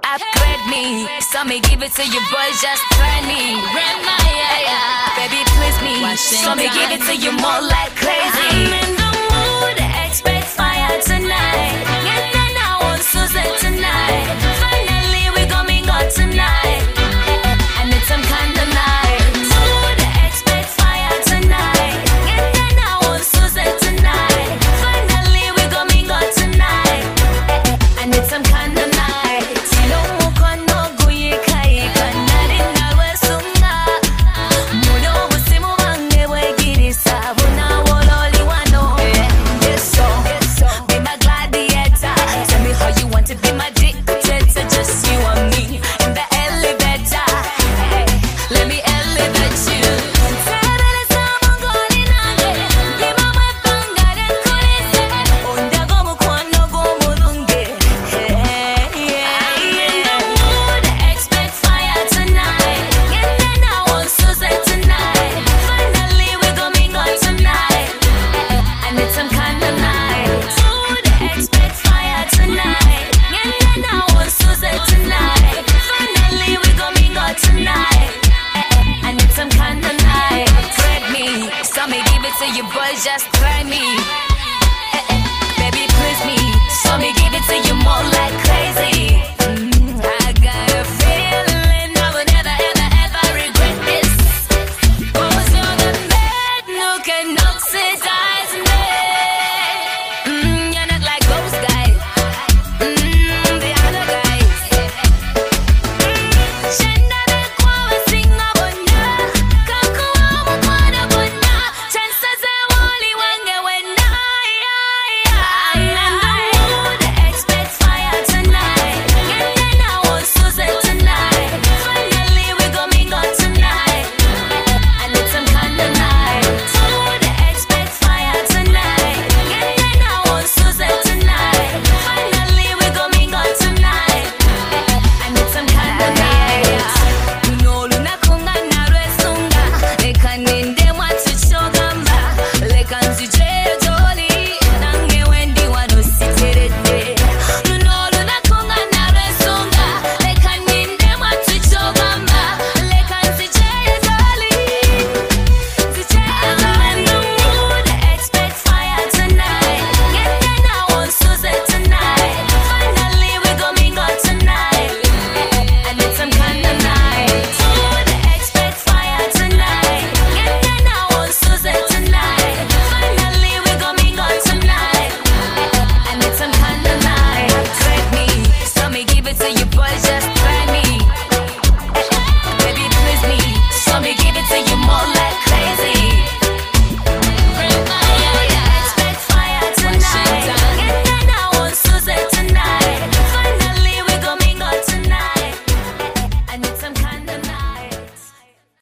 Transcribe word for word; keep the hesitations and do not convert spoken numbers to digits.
upgrade me. So me give it to you, boys, just try me. Rent my yeah, baby, please me. So me give it to you more like crazy. I'm in the mood, expect fire tonight. And then I want Susan tonight. Finally, we gon' mingle tonight. And it's some kind of night. Mood, expect fire tonight. And then I want Susan tonight. Finally, we gon' mingle tonight. And it's some kind of night. So me give it to you, boys, just try me.